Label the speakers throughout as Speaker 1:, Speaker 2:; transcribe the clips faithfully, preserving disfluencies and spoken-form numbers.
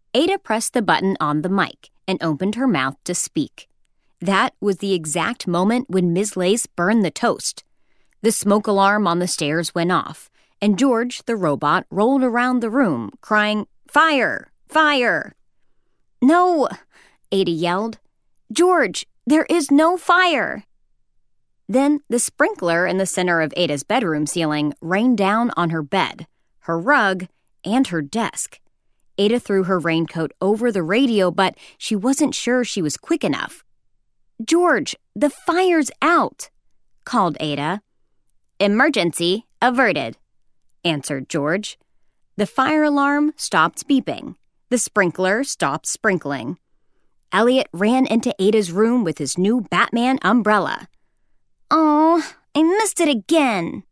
Speaker 1: Ada pressed the button on the mic and opened her mouth to speak. That was the exact moment when Miz Lace burned the toast. The smoke alarm on the stairs went off, and George, the robot, rolled around the room, crying, "Fire! Fire!" "No!" Ada yelled. "George, there is no fire!" Then the sprinkler in the center of Ada's bedroom ceiling rained down on her bed, her rug, and her desk. Ada threw her raincoat over the radio, but she wasn't sure she was quick enough. "George, the fire's out," called Ada. "Emergency averted," answered George. The fire alarm stopped beeping. The sprinkler stopped sprinkling. Elliot ran into Ada's room with his new Batman umbrella. "Oh, I missed it again."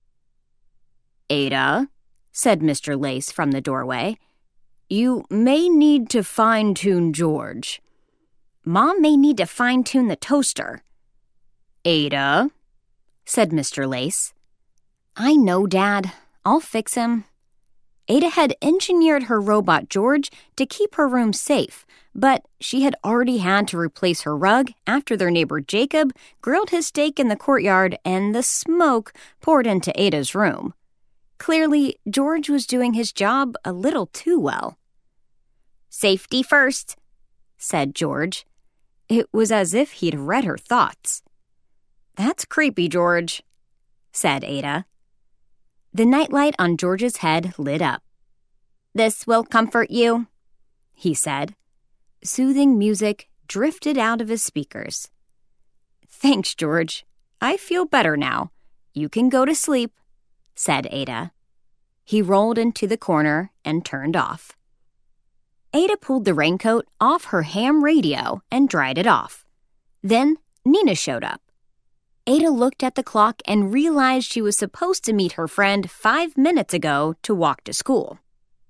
Speaker 1: "Ada," said Mister Lace from the doorway, "you may need to fine-tune George." "Mom may need to fine-tune the toaster." "Ada," said Mister Lace. "I know, Dad. I'll fix him." Ada had engineered her robot George to keep her room safe, but she had already had to replace her rug after their neighbor Jacob grilled his steak in the courtyard and the smoke poured into Ada's room. Clearly, George was doing his job a little too well. "Safety first," said George. It was as if he'd read her thoughts. "That's creepy, George," said Ada. The nightlight on George's head lit up. "This will comfort you," he said. Soothing music drifted out of his speakers. "Thanks, George. I feel better now. You can go to sleep," said Ada. He rolled into the corner and turned off. Ada pulled the raincoat off her ham radio and dried it off. Then Nina showed up. Ada looked at the clock and realized she was supposed to meet her friend five minutes ago to walk to school.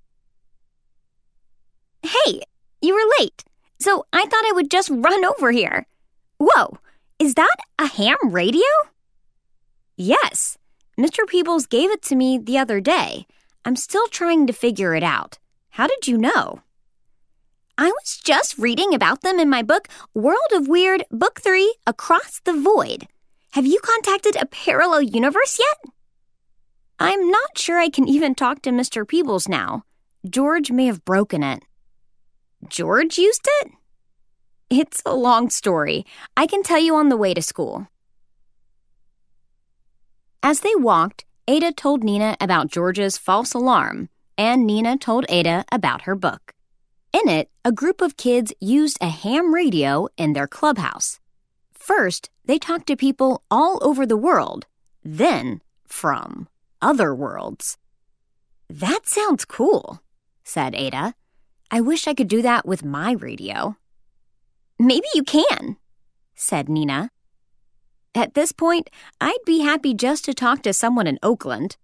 Speaker 1: "Hey, you were late, so I thought I would just run over here. Whoa, is that a ham radio?" "Yes, Mister Peebles gave it to me the other day. I'm still trying to figure it out. How did you know?" "I was just reading about them in my book, World of Weird, Book three, Across the Void. Have you contacted a parallel universe yet?" "I'm not sure I can even talk to Mister Peebles now. George may have broken it." "George used it?" "It's a long story. I can tell you on the way to school." As they walked, Ada told Nina about George's false alarm, and Nina told Ada about her book. In it, a group of kids used a ham radio in their clubhouse. First, they talked to people all over the world, then from other worlds. "That sounds cool," said Ada. "I wish I could do that with my radio." "Maybe you can," said Nina. "At this point, I'd be happy just to talk to someone in Oakland."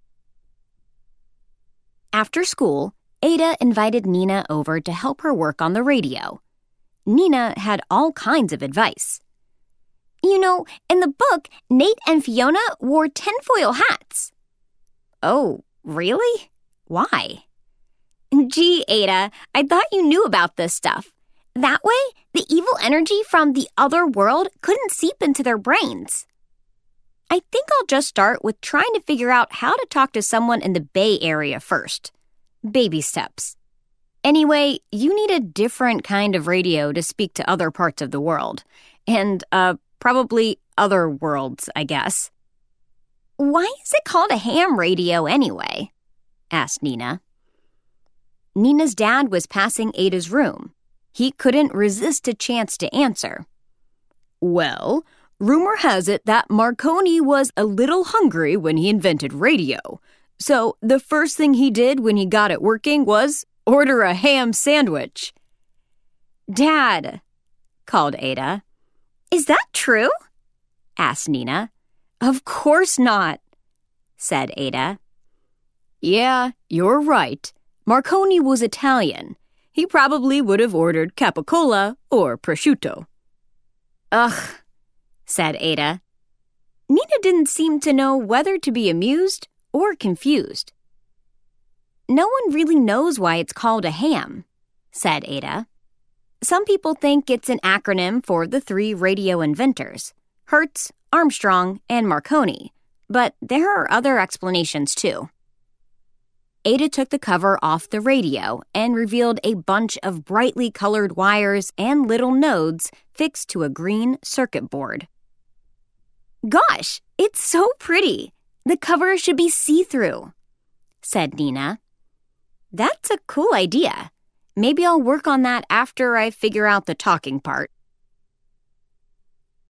Speaker 1: After school, Ada invited Nina over to help her work on the radio. Nina had all kinds of advice. "You know, in the book, Nate and Fiona wore tinfoil hats." "Oh, really? Why?" "Gee, Ada, I thought you knew about this stuff. That way, the evil energy from the other world couldn't seep into their brains." "I think I'll just start with trying to figure out how to talk to someone in the Bay Area first. Baby steps. Anyway, you need a different kind of radio to speak to other parts of the world. And, uh, probably other worlds, I guess." "Why is it called a ham radio anyway?" asked Nina. Nina's dad was passing Ada's room. He couldn't resist a chance to answer. "Well, rumor has it that Marconi was a little hungry when he invented radio. So the first thing he did when he got it working was order a ham sandwich." "Dad," called Ada. "Is that true?" asked Nina. "Of course not," said Ada. "Yeah, you're right. Marconi was Italian. He probably would have ordered capicola or prosciutto." "Ugh," said Ada. Nina didn't seem to know whether to be amused or confused. "No one really knows why it's called a ham," said Ada. Some people think it's an acronym for the three radio inventors, Hertz, Armstrong, and Marconi, but there are other explanations too. Ada took the cover off the radio and revealed a bunch of brightly colored wires and little nodes fixed to a green circuit board. Gosh, it's so pretty! The cover should be see-through, said Nina. That's a cool idea. Maybe I'll work on that after I figure out the talking part.